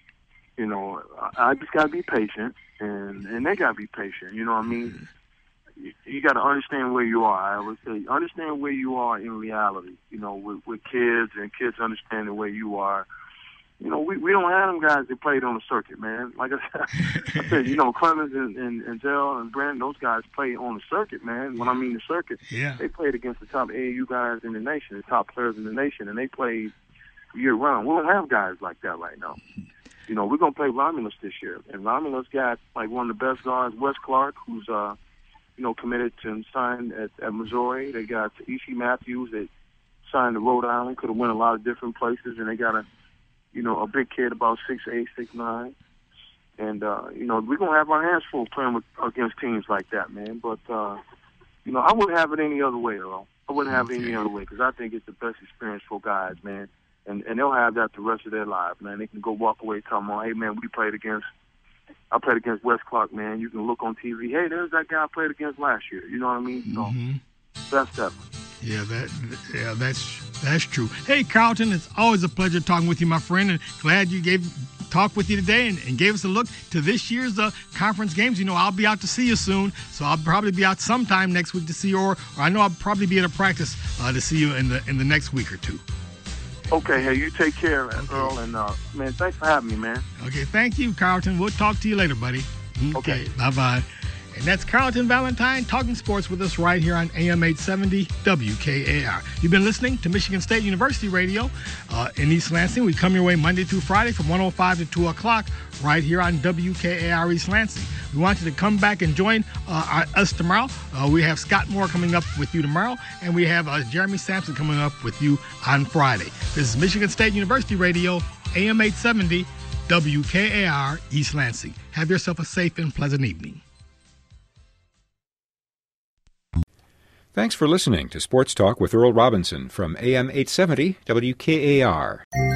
you know, I, I just gotta be patient, and and they gotta be patient. You know what I mean? You, you got to understand where you are. I would say understand where you are in reality. You know, with, with kids and kids understanding where you are. You know, we, we don't have them guys that played on the circuit, man. Like I said, I said you know, Clemens and, and, and Zell and Brandon, those guys played on the circuit, man. When I mean the circuit, yeah. They played against the top A A U guys in the nation, the top players in the nation, and they played year-round. We don't have guys like that right now. You know, we're going to play Romulus this year, and Romulus got, like, one of the best guards, Wes Clark, who's, uh, you know, committed to sign at, at Missouri. They got Ishi Matthews that signed to Rhode Island, could have went a lot of different places, and they got a You know, a big kid about six eight, six nine, and uh, you know we're gonna have our hands full playing with against teams like that, man. But uh, you know, I wouldn't have it any other way, Earl. I wouldn't have it any other way because I think it's the best experience for guys, man. And and they'll have that the rest of their lives, man. They can go walk away talking about, hey, man, we played against. I played against Wes Clark, man. You can look on T V. Hey, there's that guy I played against last year. You know what I mean? Mm-hmm. So that's that. Yeah, that yeah, that's that's true. Hey, Carlton, it's always a pleasure talking with you, my friend, and glad you gave talk with you today and, and gave us a look to this year's uh, conference games. You know, I'll be out to see you soon, so I'll probably be out sometime next week to see you, or, or I know I'll probably be at a practice uh, to see you in the in the next week or two. Okay, hey, you take care, okay. Earl, and uh, man, thanks for having me, man. Okay, thank you, Carlton. We'll talk to you later, buddy. Okay, okay. Bye-bye. And that's Carlton Valentine talking sports with us right here on A M eight seventy W K A R. You've been listening to Michigan State University Radio uh, in East Lansing. We come your way Monday through Friday from one oh five to two o'clock right here on W K A R East Lansing. We want you to come back and join uh, our, us tomorrow. Uh, we have Scott Moore coming up with you tomorrow, and we have uh, Jeremy Sampson coming up with you on Friday. This is Michigan State University Radio, A M eight seventy W K A R East Lansing. Have yourself a safe and pleasant evening. Thanks for listening to Sports Talk with Earl Robinson from A M eight seventy W K A R.